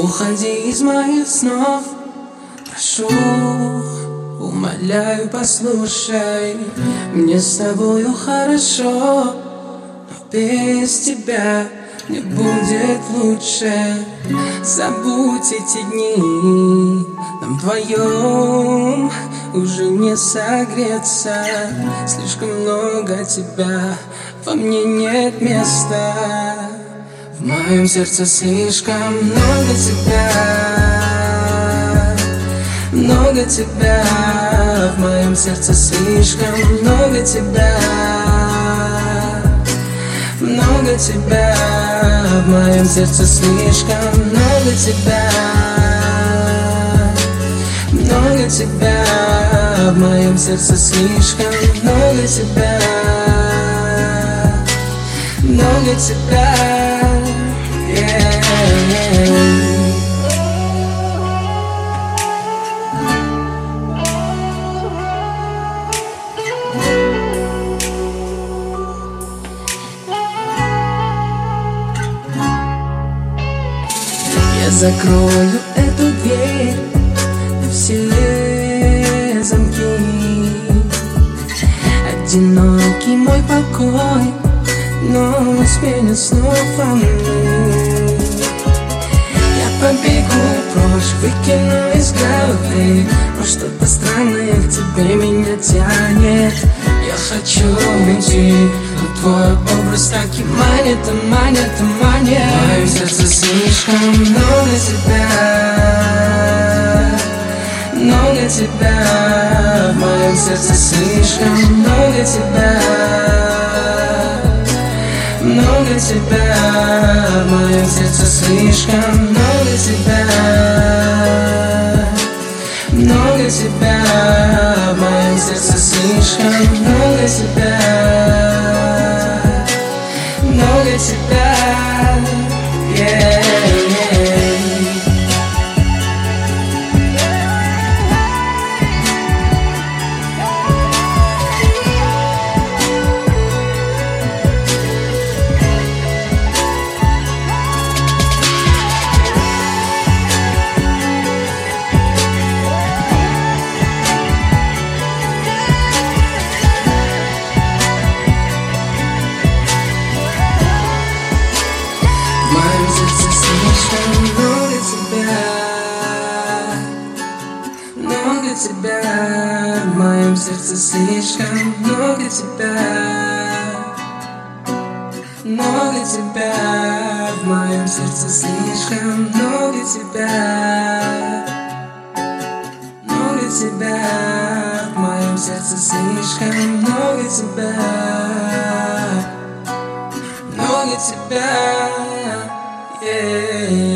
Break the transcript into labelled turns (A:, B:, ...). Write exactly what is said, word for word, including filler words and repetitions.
A: уходи из моих снов. Прошу, умоляю, послушай. Мне с тобою хорошо, но без тебя мне будет лучше. Забудь эти дни, нам вдвоем уже не согреться. Слишком много тебя, во мне нет места. В моем сердце слишком много тебя, много тебя. В моем сердце слишком много тебя, много тебя. В моем сердце слишком много тебя, много тебя. В моем сердце слишком много тебя, много тебя. Yeah, yeah. Я закрою эту дверь на все замки. Одинокий мой покой, но сменят снова мы. Я побегу прочь, выкину из головы, но что-то странное к тебе меня тянет. Я хочу уйти, но твой образ так и манит, и манит, и манит. В моем сердце слишком много тебя, много тебя. В моем сердце слишком много тебя, много тебя. В моем сердце слишком много тебя, много тебя. В моем сердце слишком много тебя, много тебя. Yeah, yeah. Тебя, в моем сердце слишком много тебя, много тебя. В моем сердце слишком много тебя, много тебя. В моем сердце слишком много тебя, много тебя. Yeah.